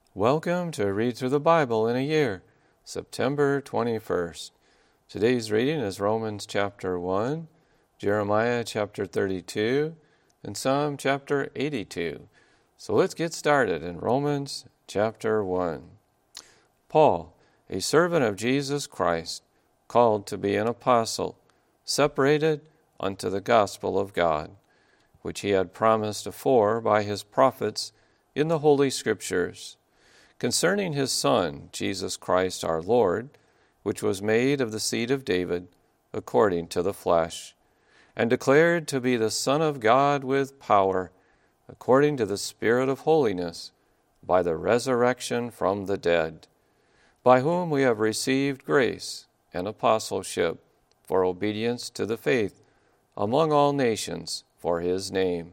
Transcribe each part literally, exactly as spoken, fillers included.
Welcome to Read Through the Bible in a Year, September twenty-first. Today's reading is Romans chapter one, Jeremiah chapter thirty-two, and Psalm chapter eighty-two. So let's get started in Romans chapter one. Paul, a servant of Jesus Christ, called to be an apostle, separated unto the gospel of God, which he had promised afore by his prophets in the Holy Scriptures, concerning his Son, Jesus Christ our Lord, which was made of the seed of David, according to the flesh, and declared to be the Son of God with power, according to the Spirit of holiness, by the resurrection from the dead, by whom we have received grace and apostleship for obedience to the faith among all nations for his name,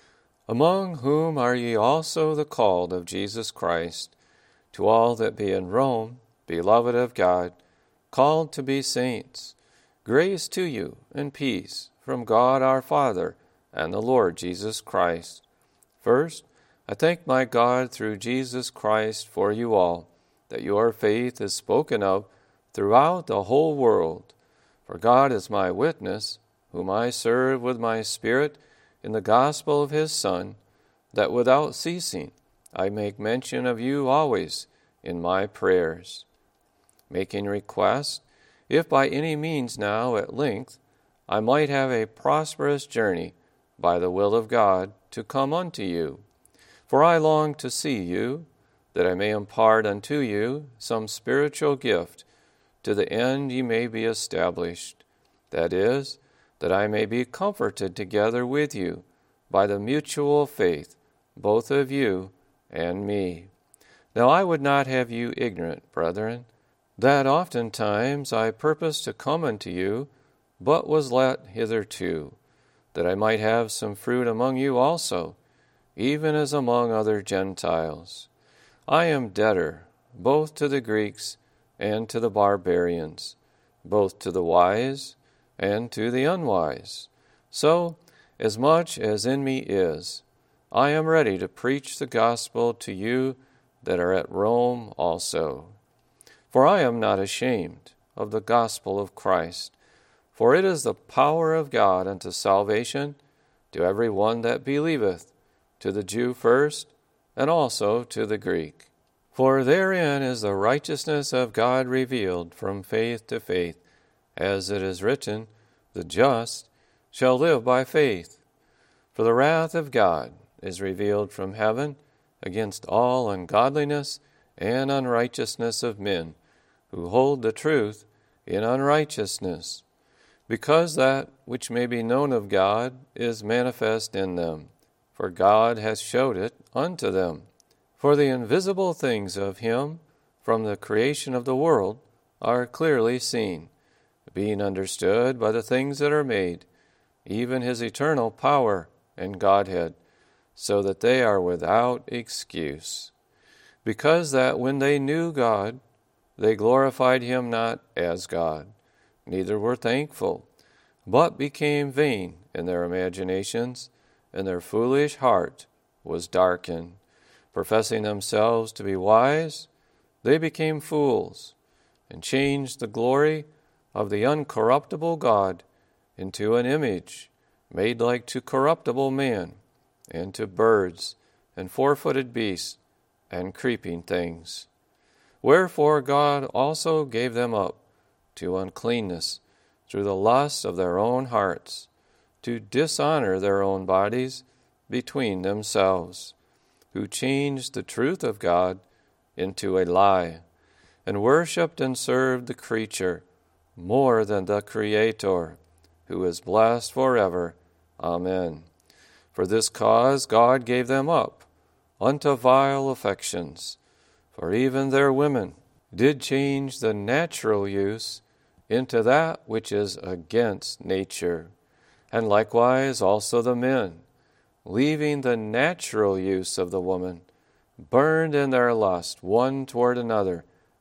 among whom are ye also the called of Jesus Christ, to all that be in Rome, beloved of God, called to be saints, grace to you and peace from God our Father and the Lord Jesus Christ. First, I thank my God through Jesus Christ for you all, that your faith is spoken of throughout the whole world. For God is my witness, whom I serve with my spirit in the gospel of his Son, that without ceasing I make mention of you always in my prayers, making request, if by any means now at length I might have a prosperous journey by the will of God to come unto you. For I long to see you, that I may impart unto you some spiritual gift, to the end ye may be established, that is, that I may be comforted together with you by the mutual faith, both of you and me. Now I would not have you ignorant, brethren, that oftentimes I purposed to come unto you, but was let hitherto, that I might have some fruit among you also, even as among other Gentiles. I am debtor both to the Greeks and to the barbarians, both to the wise and to the unwise. So, as much as in me is, I am ready to preach the gospel to you that are at Rome also. For I am not ashamed of the gospel of Christ, for it is the power of God unto salvation to every one that believeth, to the Jew first, and also to the Greek. For therein is the righteousness of God revealed from faith to faith, as it is written, the just shall live by faith. For the wrath of God is revealed from heaven against all ungodliness and unrighteousness of men, who hold the truth in unrighteousness, because that which may be known of God is manifest in them, for God hath showed it unto them. For the invisible things of him from the creation of the world are clearly seen, being understood by the things that are made, even his eternal power and Godhead, so that they are without excuse. Because that when they knew God, they glorified him not as God, neither were thankful, but became vain in their imaginations, and their foolish heart was darkened. Professing themselves to be wise, they became fools, and changed the glory of the uncorruptible God into an image made like to corruptible man, and to birds, and four-footed beasts, and creeping things. Wherefore God also gave them up to uncleanness through the lust of their own hearts, to dishonor their own bodies between themselves, who changed the truth of God into a lie, and worshipped and served the creature more than the Creator, who is blessed forever. Amen. For this cause God gave them up unto vile affections, for even their women did change the natural use into that which is against nature, and likewise also the men, leaving the natural use of the woman, burned in their lust one toward another,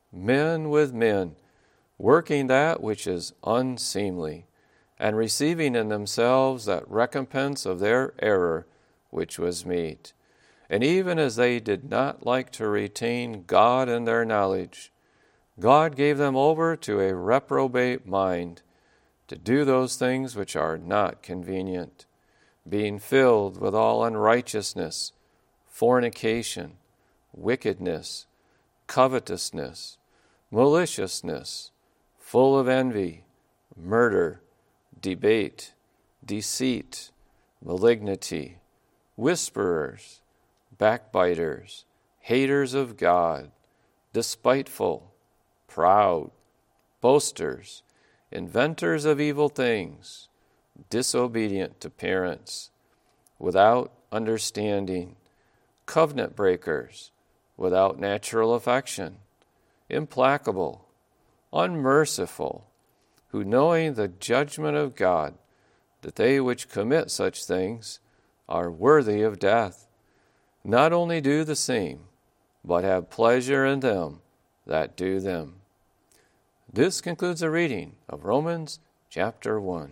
men with men, working that which is unseemly, and receiving in themselves that recompense of their error which was meet. And even as they did not like to retain God in their knowledge, God gave them over to a reprobate mind, to do those things which are not convenient, being filled with all unrighteousness, fornication, wickedness, covetousness, maliciousness, full of envy, murder, debate, deceit, malignity, whisperers, backbiters, haters of God, despiteful, proud, boasters, inventors of evil things, disobedient to parents, without understanding, covenant breakers, without natural affection, implacable, unmerciful, who knowing the judgment of God, that they which commit such things are worthy of death, not only do the same, but have pleasure in them that do them. This concludes the reading of Romans chapter one.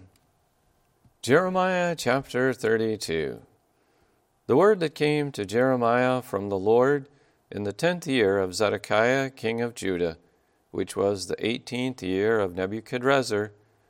Jeremiah chapter thirty-two. The word that came to Jeremiah from the Lord in the tenth year of Zedekiah king of Judah, which was the eighteenth year of Nebuchadrezzar.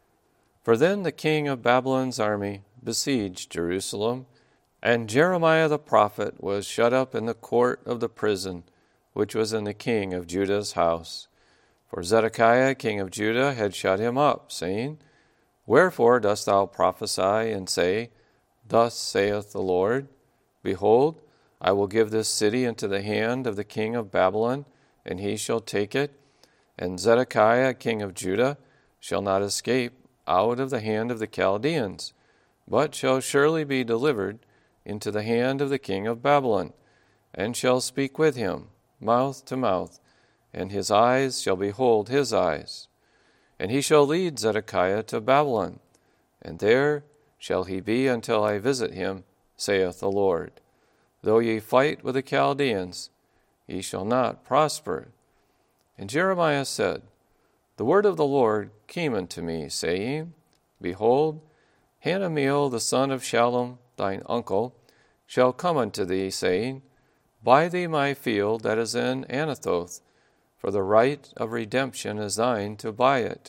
For then the king of Babylon's army besieged Jerusalem, and Jeremiah the prophet was shut up in the court of the prison, which was in the king of Judah's house. For Zedekiah king of Judah had shut him up, saying, Wherefore dost thou prophesy and say, Thus saith the Lord, Behold, I will give this city into the hand of the king of Babylon, and he shall take it, and Zedekiah king of Judah shall not escape out of the hand of the Chaldeans, but shall surely be delivered into the hand of the king of Babylon, and shall speak with him, mouth to mouth, and his eyes shall behold his eyes. And he shall lead Zedekiah to Babylon, and there shall he be until I visit him, saith the Lord. Though ye fight with the Chaldeans, ye shall not prosper. And Jeremiah said, The word of the Lord came unto me, saying, Behold, Hanameel the son of Shallum, thine uncle, shall come unto thee, saying, Buy thee my field that is in Anathoth, for the right of redemption is thine to buy it.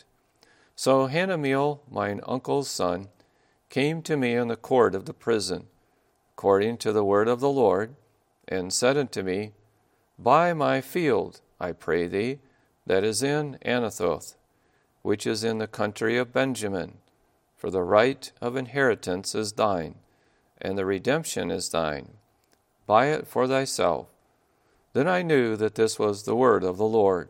So Hanameel, mine uncle's son, came to me in the court of the prison, according to the word of the Lord, and said unto me, Buy my field, I pray thee, that is in Anathoth, which is in the country of Benjamin, for the right of inheritance is thine, and the redemption is thine. Buy it for thyself. Then I knew that this was the word of the Lord.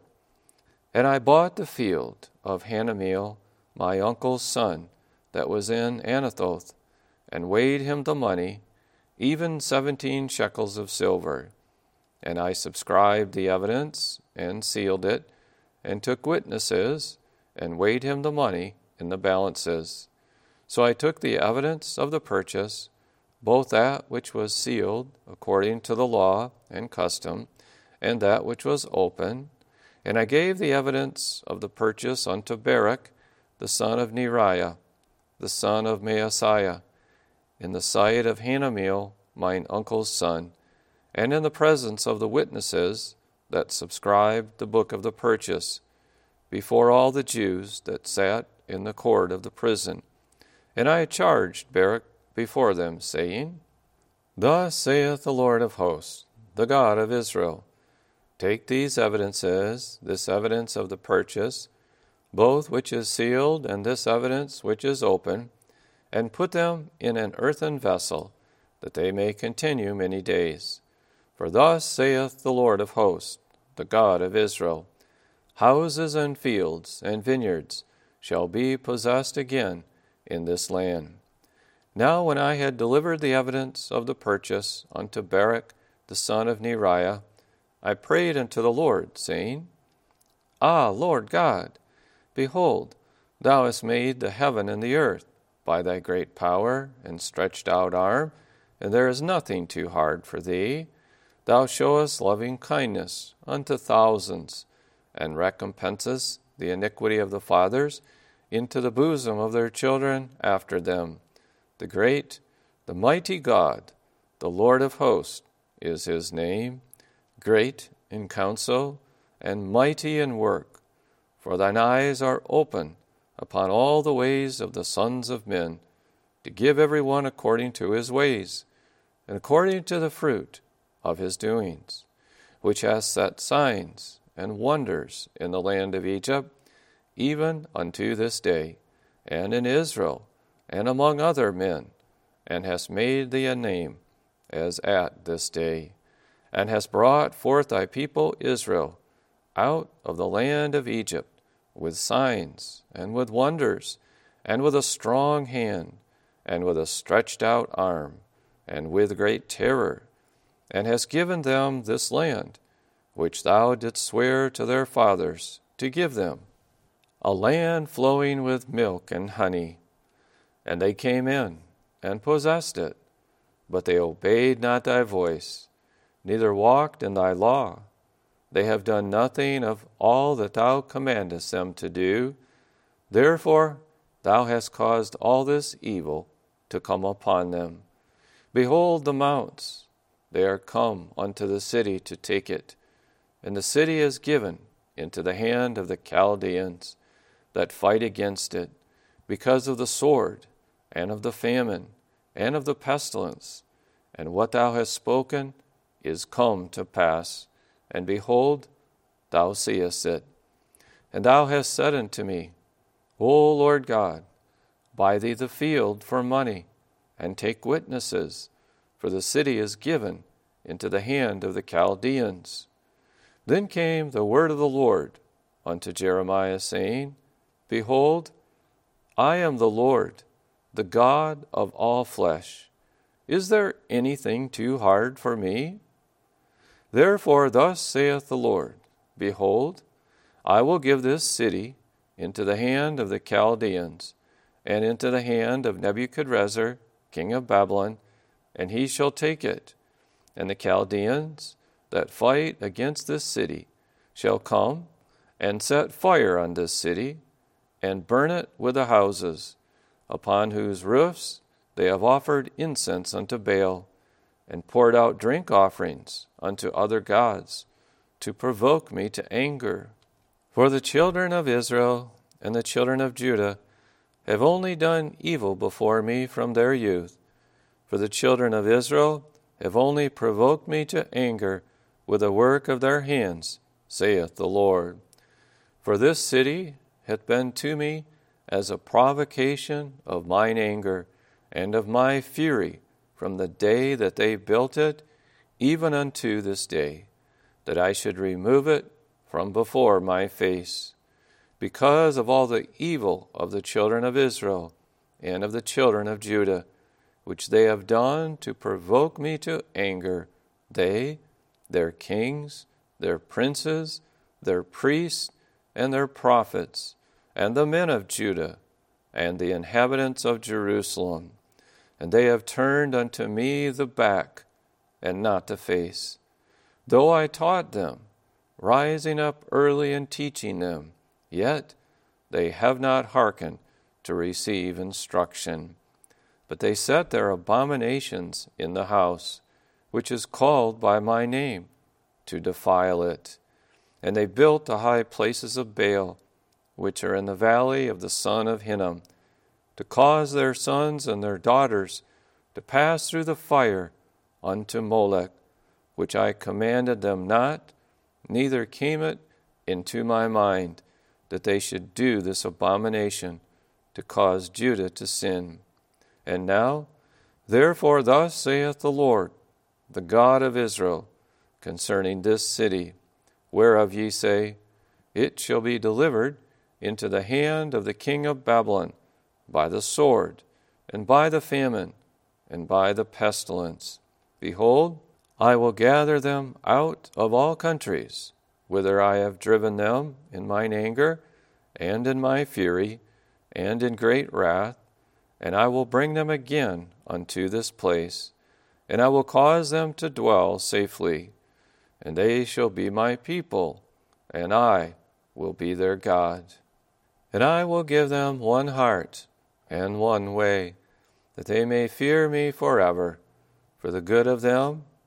And I bought the field of Hanameel, my uncle's son, that was in Anathoth, and weighed him the money, even seventeen shekels of silver. And I subscribed the evidence, and sealed it, and took witnesses, and weighed him the money in the balances. So I took the evidence of the purchase, both that which was sealed according to the law and custom, and that which was open, and I gave the evidence of the purchase unto Baruch, the son of Neriah, the son of Maaseiah, in the sight of Hanameel, mine uncle's son, and in the presence of the witnesses that subscribed the book of the purchase, before all the Jews that sat in the court of the prison. And I charged Baruch before them, saying, Thus saith the Lord of hosts, the God of Israel, Take these evidences, this evidence of the purchase, both which is sealed and this evidence which is open, and put them in an earthen vessel, that they may continue many days. For thus saith the Lord of hosts, the God of Israel, Houses and fields and vineyards shall be possessed again in this land. Now when I had delivered the evidence of the purchase unto Baruch the son of Neriah, I prayed unto the Lord, saying, Ah, Lord God, behold, thou hast made the heaven and the earth by thy great power and stretched out arm, and there is nothing too hard for thee. Thou showest loving kindness unto thousands, and recompensest the iniquity of the fathers into the bosom of their children after them. The great, the mighty God, the Lord of hosts, is his name, great in counsel, and mighty in work. For thine eyes are open upon all the ways of the sons of men, to give every one according to his ways, and according to the fruit of his doings, which hast set signs and wonders in the land of Egypt, even unto this day, and in Israel, and among other men, and hast made thee a name, as at this day, and hast brought forth thy people Israel out of the land of Egypt, with signs, and with wonders, and with a strong hand, and with a stretched out arm, and with great terror, and hast given them this land, which thou didst swear to their fathers to give them, a land flowing with milk and honey. And they came in, and possessed it, but they obeyed not thy voice, neither walked in thy law. They have done nothing of all that thou commandest them to do. Therefore thou hast caused all this evil to come upon them. Behold the mounts, they are come unto the city to take it, and the city is given into the hand of the Chaldeans that fight against it, because of the sword, and of the famine, and of the pestilence. And what thou hast spoken is come to pass, and behold, thou seest it. And thou hast said unto me, O Lord God, buy thee the field for money, and take witnesses, for the city is given into the hand of the Chaldeans. Then came the word of the Lord unto Jeremiah, saying, Behold, I am the Lord, the God of all flesh. Is there anything too hard for me? Therefore thus saith the Lord, Behold, I will give this city into the hand of the Chaldeans, and into the hand of Nebuchadrezzar, king of Babylon, and he shall take it. And the Chaldeans that fight against this city shall come and set fire on this city, and burn it with the houses, upon whose roofs they have offered incense unto Baal, and poured out drink offerings unto other gods, to provoke me to anger. For the children of Israel and the children of Judah have only done evil before me from their youth. For the children of Israel have only provoked me to anger with the work of their hands, saith the Lord. For this city hath been to me as a provocation of mine anger and of my fury from the day that they built it, even unto this day, that I should remove it from before my face, because of all the evil of the children of Israel and of the children of Judah, which they have done to provoke me to anger, they, their kings, their princes, their priests, and their prophets, and the men of Judah, and the inhabitants of Jerusalem. And they have turned unto me the back, and not the face. Though I taught them, rising up early and teaching them, yet they have not hearkened to receive instruction. But they set their abominations in the house, which is called by my name, to defile it. And they built the high places of Baal, which are in the valley of the son of Hinnom, to cause their sons and their daughters to pass through the fire unto Molech, which I commanded them not, neither came it into my mind that they should do this abomination to cause Judah to sin. And now, therefore thus saith the Lord, the God of Israel, concerning this city, whereof ye say, It shall be delivered into the hand of the king of Babylon, by the sword, and by the famine, and by the pestilence. Behold, I will gather them out of all countries, whither I have driven them in mine anger, and in my fury, and in great wrath, and I will bring them again unto this place, and I will cause them to dwell safely, and they shall be my people, and I will be their God. And I will give them one heart and one way, that they may fear me forever, for the good of them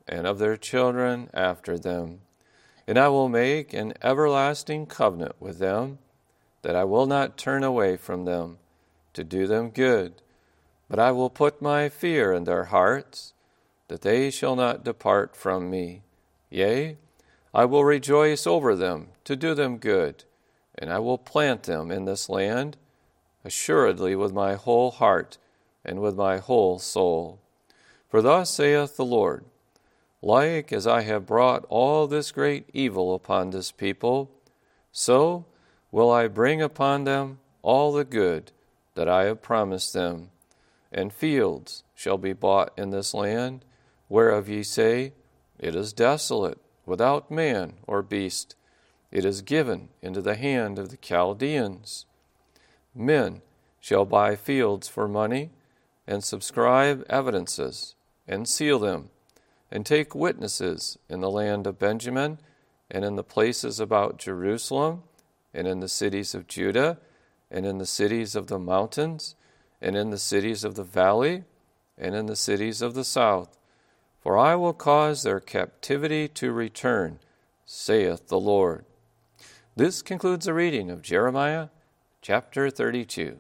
and of their children after them. And I will make an everlasting covenant with them, that I will not turn away from them, to do them good. But I will put my fear in their hearts, that they shall not depart from me. Yea, I will rejoice over them, to do them good, and I will plant them in this land, assuredly with my whole heart and with my whole soul. For thus saith the Lord, like as I have brought all this great evil upon this people, so will I bring upon them all the good that I have promised them. And fields shall be bought in this land, whereof ye say, It is desolate, without man or beast. It is given into the hand of the Chaldeans. Men shall buy fields for money, and subscribe evidences, and seal them, and take witnesses in the land of Benjamin, and in the places about Jerusalem, and in the cities of Judah, and in the cities of the mountains, and in the cities of the valley, and in the cities of the south. For I will cause their captivity to return, saith the Lord. This concludes the reading of Jeremiah chapter thirty-two.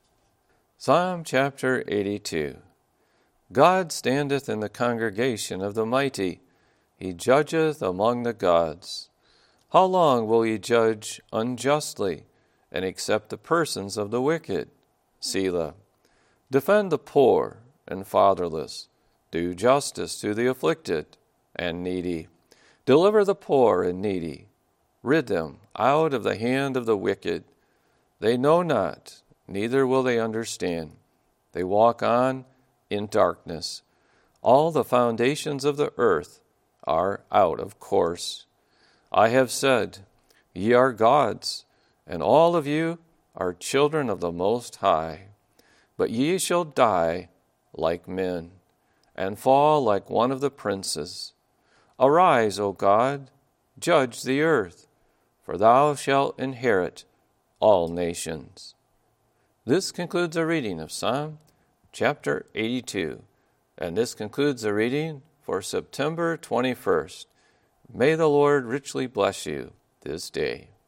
Psalm chapter eighty-two. God standeth in the congregation of the mighty. He judgeth among the gods. How long will ye judge unjustly, and accept the persons of the wicked? Selah. Defend the poor and fatherless. Do justice to the afflicted and needy. Deliver the poor and needy. Rid them out of the hand of the wicked. They know not, neither will they understand. They walk on in darkness. All the foundations of the earth are out of course. I have said, Ye are gods, and all of you are children of the Most High. But ye shall die like men, and fall like one of the princes. Arise, O God, judge the earth, for thou shalt inherit all nations. This concludes the reading of Psalm chapter eighty-two, and this concludes the reading for September twenty-first. May the Lord richly bless you this day.